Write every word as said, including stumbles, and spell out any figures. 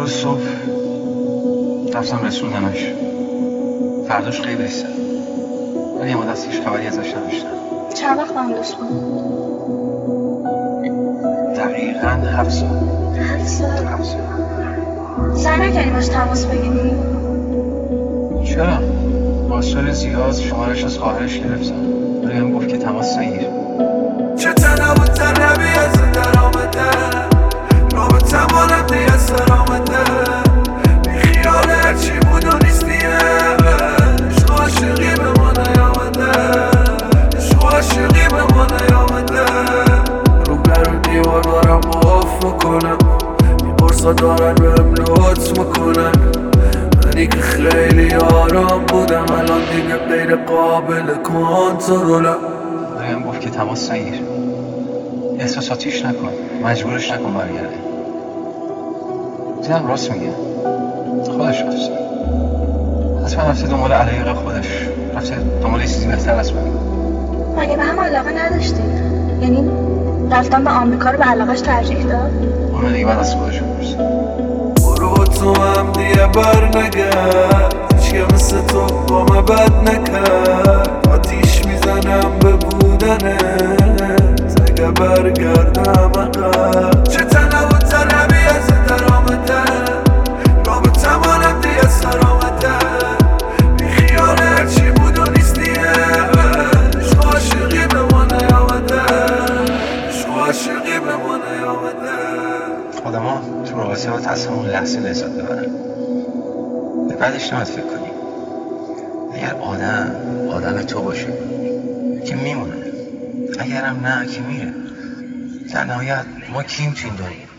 امروز صبح رفتم رسوندمش. فرداش خیلی رسیدم ولی یه مدت هیچ خبری ازش نداشتم. چند وقت با هم دوست بود؟ دقیقاً هفت سال. هفت سال؟ هفت سال. سعی نکردی باش تماس بگیری؟ چرا؟ با سال زیاد شمارش از خواهرش گرفتم ولی هم گفت که تماس نگیر. چه تنه و تنه بیازه در آمده رابطه مالم دیگه سر آمده بی خیال هرچی بود و نیستیه عشق عاشقی به ما نیامده عشق عاشقی به ما نیامده رو بر و دیوار دارم معاف میکنم میپرسا دارن بهم لطف میکنن منی که خیلی آرام بودم الان دیگه غیر قابل کنترلم ولی هم گفت که تماس نگیر. احساساتیش نکن، مجبورش نکن برگرده. دیدم راست میگه، خودش رفته حتما رفته دنبال علایق خودش، رفته دنبال چیزی بهتر از من. مگه به هم علاقه نداشتید؟ یعنی رفتن به آمریکا رو به علاقش ترجیح داد؟ اونو دیگه بعد از خودش بپرس. برو تو هم دیگه بر نگرد هیچ که مثل تو با من بد نکرد آتیش میزنم به بودنت اگه برگردم عقب چه تنه و تنمی از در آمده رابطه مالم دیگه سر آمده بی خیال هرچی بود و نیستیه عشق عاشقی به ما نیامده عشق عاشقی به ما نیامده آدم ها تو رابطه باید از همون لحظه لذت ببرن، به بعدش نباید فکر کنی. اگر آدم آدم تو باشه که میمونه، اگرم نه که میره. در نهایت ما کیم تو این دنیا؟